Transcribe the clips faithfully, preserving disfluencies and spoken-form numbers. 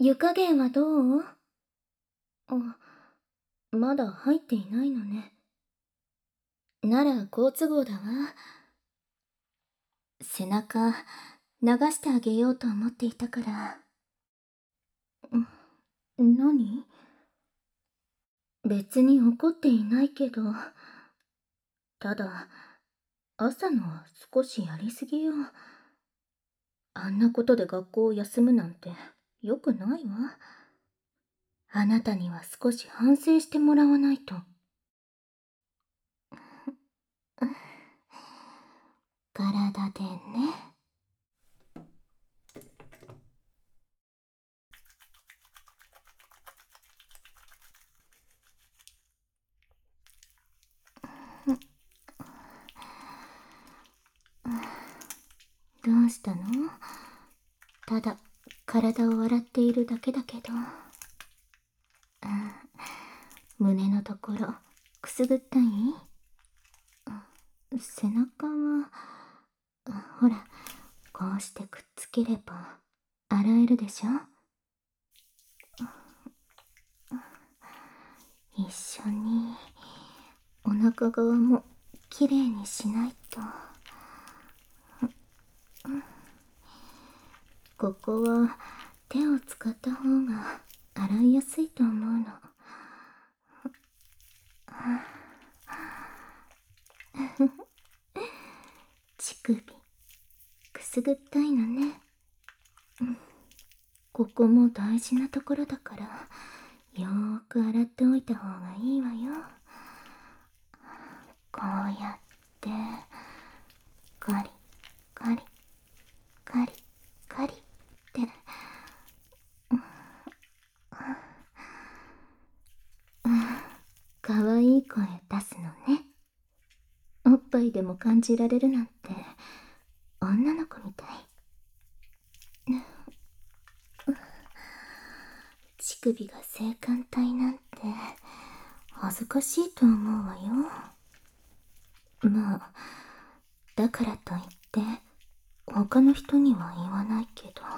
湯加減はどう？あ、まだ入っていないのね。なら好都合だわ。背中、流してあげようと思っていたから。ん、何？別に怒っていないけど、ただ、朝のは少しやりすぎよ。あんなことで学校を休むなんて良くないわ。あなたには少し反省してもらわないと。体でね。どうしたの？ただ体を洗っているだけだけど。胸のところくすぐったい？背中はほら、こうしてくっつければ洗えるでしょ。一緒にお腹側もきれいにしないと。ここは手を使った方が洗いやすいと思うの。乳首くすぐったいのね。ここも大事なところだから、よーく洗っておいた方がいいわよ。こうやってガリガリガリガリって。かわいい声出すのね。おっぱいでも感じられるなんて女の子みたい。乳首が性感帯なんて恥ずかしいと思うわよ。まあだからといって他の人には言わないけど。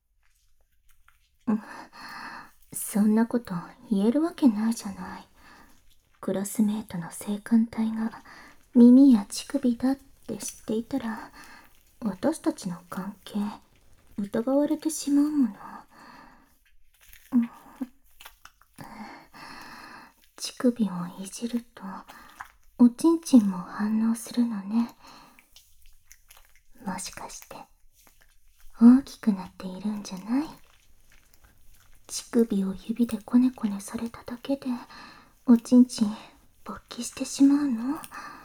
そんなこと言えるわけないじゃない。クラスメートの性感帯が耳や乳首だって知っていたら、私たちの関係疑われてしまうもの。乳首をいじるとおちんちんも反応するのね。もしかして大きくなっているんじゃない？乳首を指でコネコネされただけでおちんちん勃起してしまうの？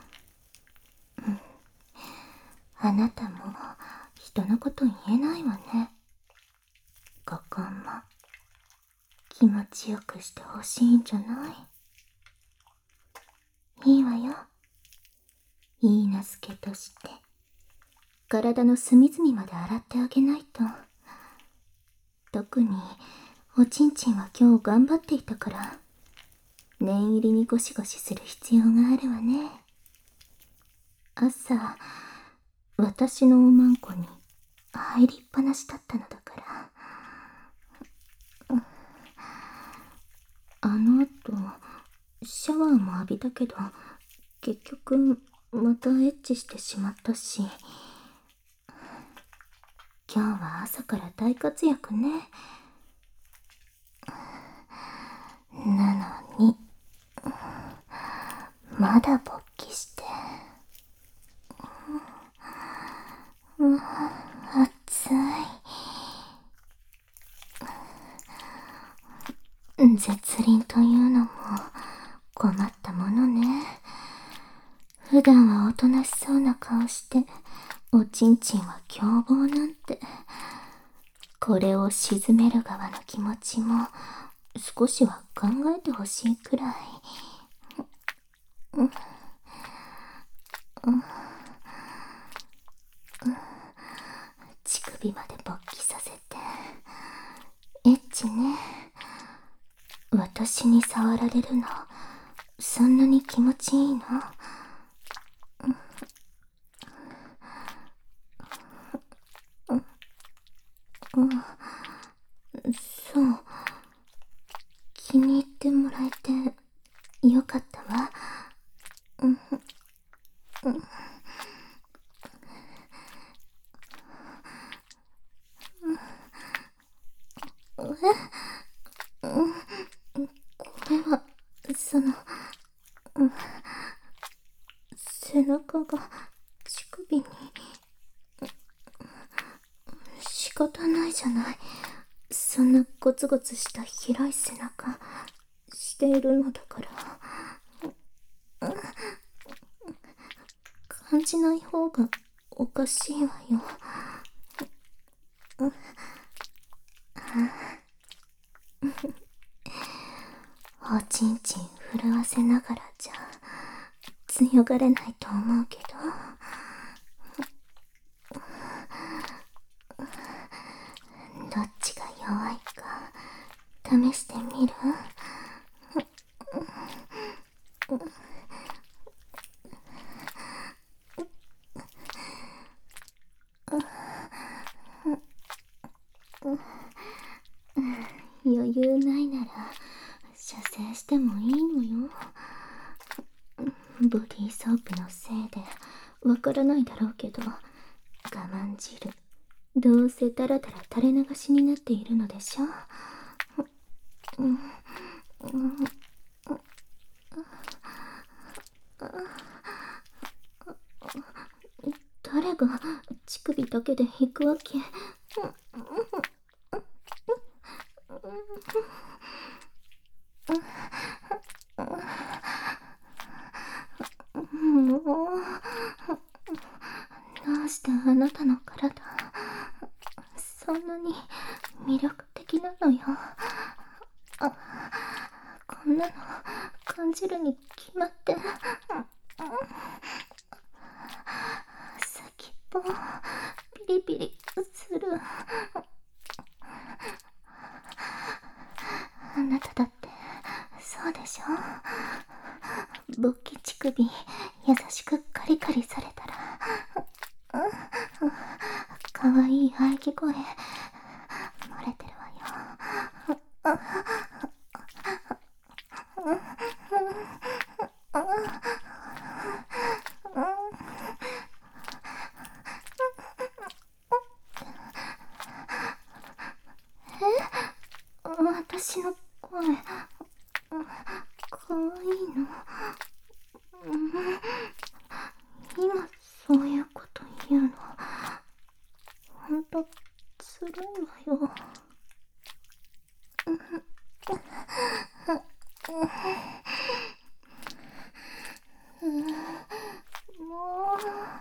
あなたも人のこと言えないわね。ここも気持ちよくしてほしいんじゃない？いいわよ。いいなずけとして体の隅々まで洗ってあげないと。特におちんちんは今日頑張っていたから、念入りにゴシゴシする必要があるわね。朝私のおまんこに入りっぱなしだったのだから。あの後シャワーも浴びたけど、結局またエッチしてしまったし。今日は朝から大活躍ね。なのにまだ勃起して。うん、熱い。絶倫というのも困ったものね。普段はおとなしそうな顔しておちんちんは凶暴なんて。これを沈める側の気持ちも少しは考えてほしいくらい。乳首まで勃起させてエッチね。私に触られるのそんなに気持ちいいの？うん、そう。 うん、これは、その、うん、背中が乳首に。仕方ないじゃない。そんなゴツゴツした広い背中しているのだから。感じない方がおかしいわよ。おちんちん震わせながらじゃ強がれないと思うけど、どっちが弱いか試してみる？余裕ないなら射精してもいいのよ。ボディーソープのせいでわからないだろうけど、我慢汁どうせダラダラ垂れ流しになっているのでしょ。誰が乳首だけで引くわけ？もう、どうしてあなたの体そんなに魅力的なのよ。あ、こんなの感じるに決まって。先っぽピリピリする。あなただってそうでしょ。勃起乳首優しくカリカリされたら、かわいい喘ぎ声漏れてるわよ。私の声かわいいの？今そういうこと言うのほんとずるいわよ。も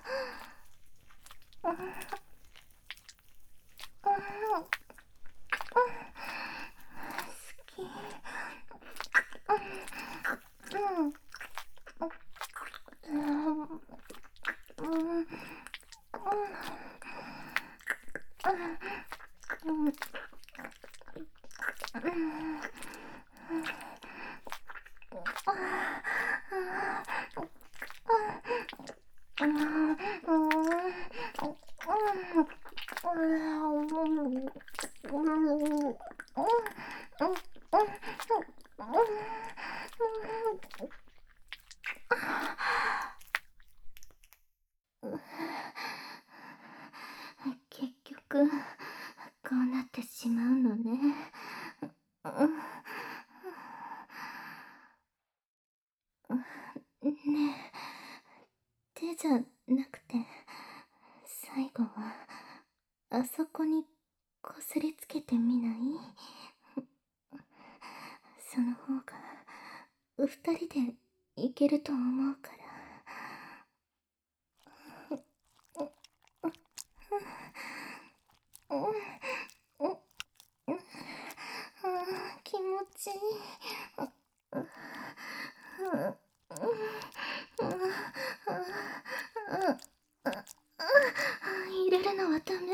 結局こうなってしまうのね。ねえ、手じゃなくて最後はあそこにこすりつけてみない？その方が二人でいけると思うから。気持ちいい。入れるのはダメ。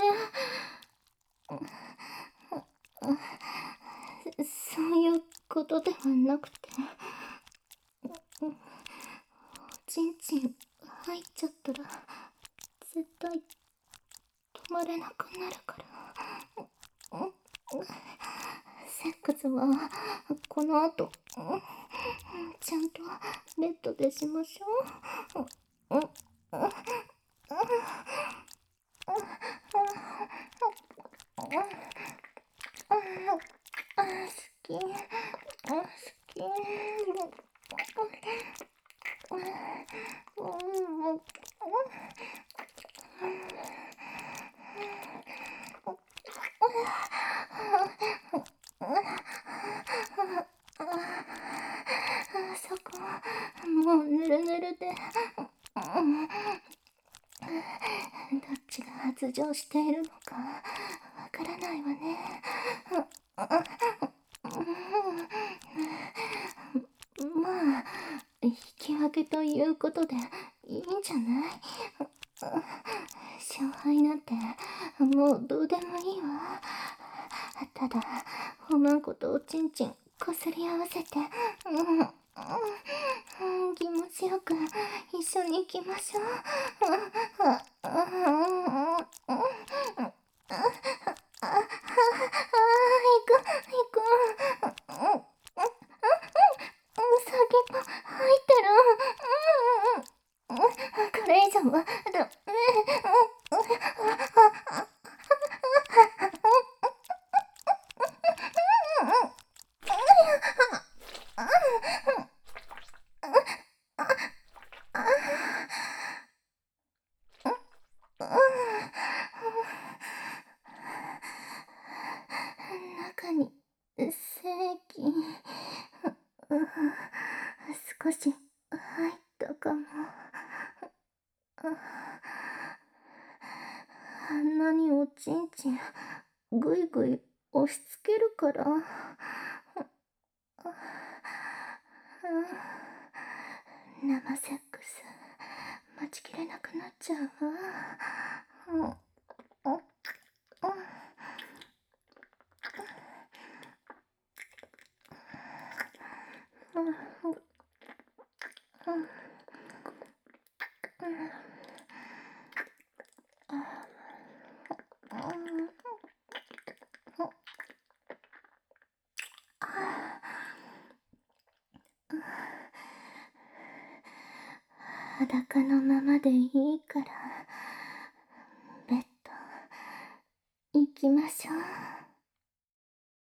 そういうことではなくて、おちんちん入っちゃったら絶対止まれなくなるから。セックスはこの後ちゃんとベッドでしましょう。 あ、好き。あ、好き。そこ、もうぬるぬるで。どっちが発情しているのかわからないわね。まあ、引き分けということでいいんじゃない？勝敗なんてもうどうでもいいわ。ただ、おまんことおちんちんこすり合わせて、うん、うん、気持ちよく一緒に行きましょう。あ、行く、行く。先も入ってる。これ以上はダメ。中に精液少し入ったかも。あんなにおちんちんぐいぐい押しつけるから。生セックス待ちきれなくなっちゃうわ。裸のままでいいから、ベッド行きましょう。